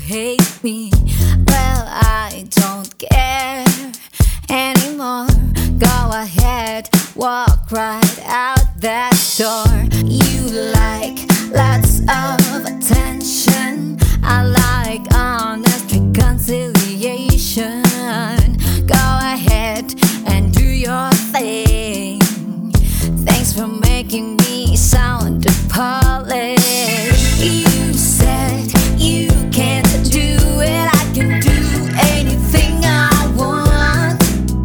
hate me. Well, I don't care anymore. Go ahead, walk right out that door. You like lots of attention. I like honest reconciliation. Go ahead and do your thing. Thanks for making me sound polished. You said you can't do it. I can do anything I want.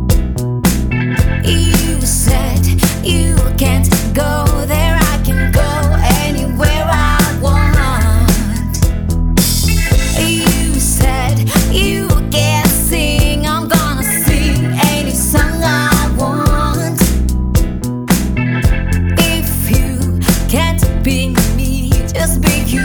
You said you can't go there. I can go anywhere I want. You said you can't sing. I'm gonna sing any song I want. If you can't be me, just be you.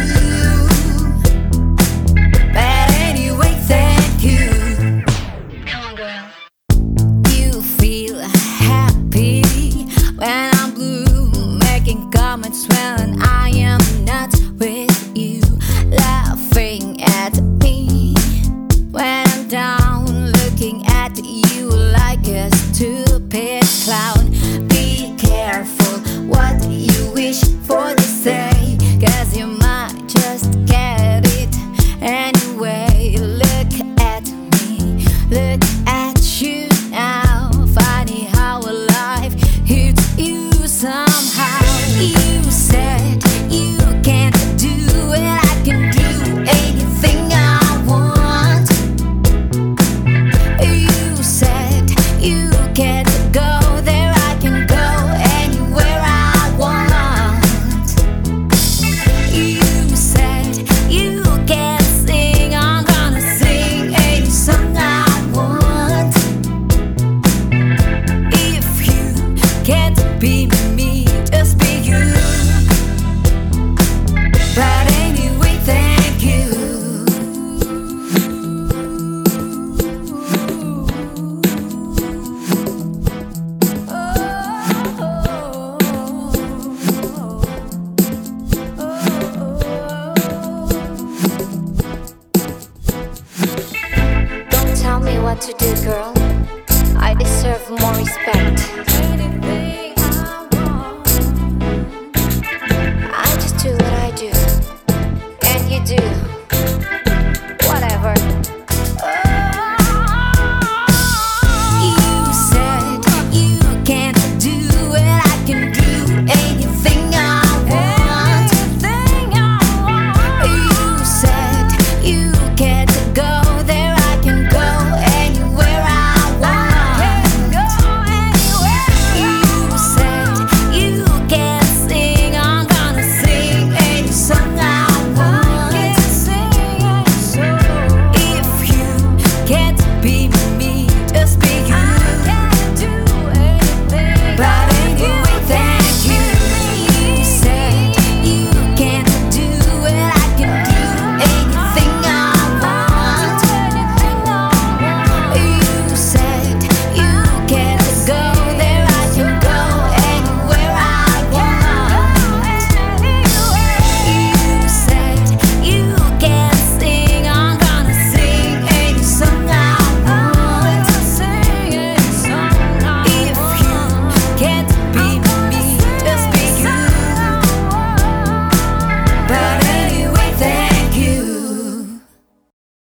But anyway, thank you. Come on, girl. You feel happy when I'm blue, making comments when I am not with you, laughing at me when I'm down, looking at you like a stupid clown. Be careful what you wish for to say, 'cause you might just get it anyway. Look at me, look at you now. Funny how life hits you somehow. You said you can't do it. I can do anything I want. You said you can't go there. I can go anywhere I want. You said you can't sing. I'm gonna sing any song I want. If you can't be me, just be you. But anyway, thank you. Don't tell me what to do, girl. I deserve more respect.